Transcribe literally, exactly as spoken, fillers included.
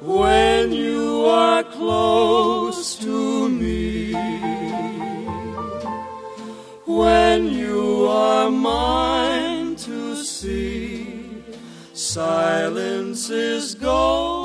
when you are close to me, when you are mine to see, silence is gold.